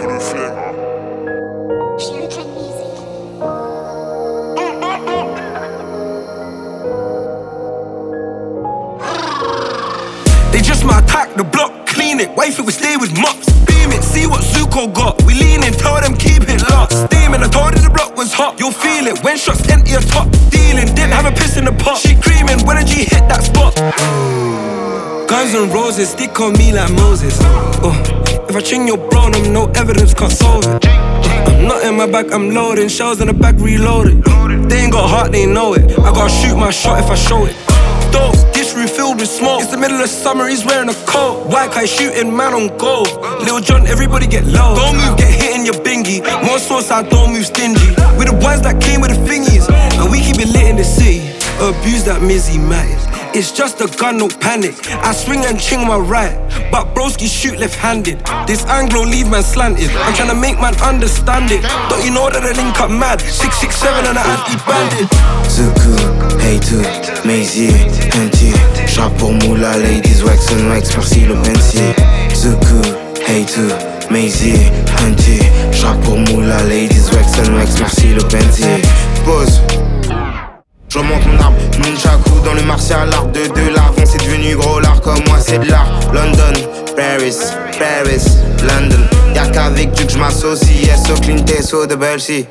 They just might attack the block, clean it, wife it, we stay with mops. Beam it, see what Zuko got. We lean in, tell them keep it locked. Steaming, I told her the block was hot. You'll feel it when shots empty your top. Dealing, didn't have a piss in the pot. She creaming when a G hit that spot. Guns and roses, stick on me like Moses. If I ching your bro, I'm no evidence, can't solve it. I'm not in my back, I'm loading. Shells in the back, reloaded. They ain't got heart, they know it. I gotta shoot my shot if I show it. Dope, this room filled with smoke. It's the middle of summer, he's wearing a coat. White guy shooting, man on goal. Lil Jon, everybody get low. Don't move, get hit in your bingy. More sauce, I don't move stingy. We the ones that came with the thingies, and we keep it lit in the city. Abuse that Mizzy Mattis. It's just a gun, no panic. I swing and ching my right, but broski shoot left-handed. This Anglo leave man slanted. I'm tryna make man understand it. Don't you know that the link up mad? 667 and I anti-bandit. Zuku, hater, Maisier, Hentier. J'rappe pour Moula, ladies, wax and wax, merci le Benzier. Zuku, hater, Maisier, Hentier. J'rappe pour Moula, ladies, wax and wax, merci le Benzier. Pause. Je remonte mon arme, Nunchaku dans le martial art de l'avant, c'est devenu gros l'art comme moi c'est de l'art. London, Paris, Paris, London. Y'a qu'avec Dieu que je m'associe, so Clint so de Belgique.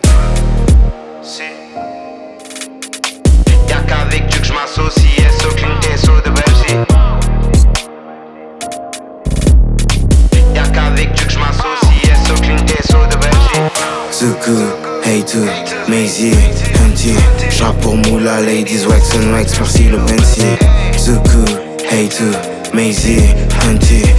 Y'a qu'avec Dieu que je m'associe, so Clint so de Belgique. Y'a qu'avec Dieu que je m'associe, so Clint so de Belgique. Zuku, hater, Maisier, Hentier. J'rappe pour Moula, ladies, wax and wax, merci le Benzier. Zuku, hater, Maisier, Hentier.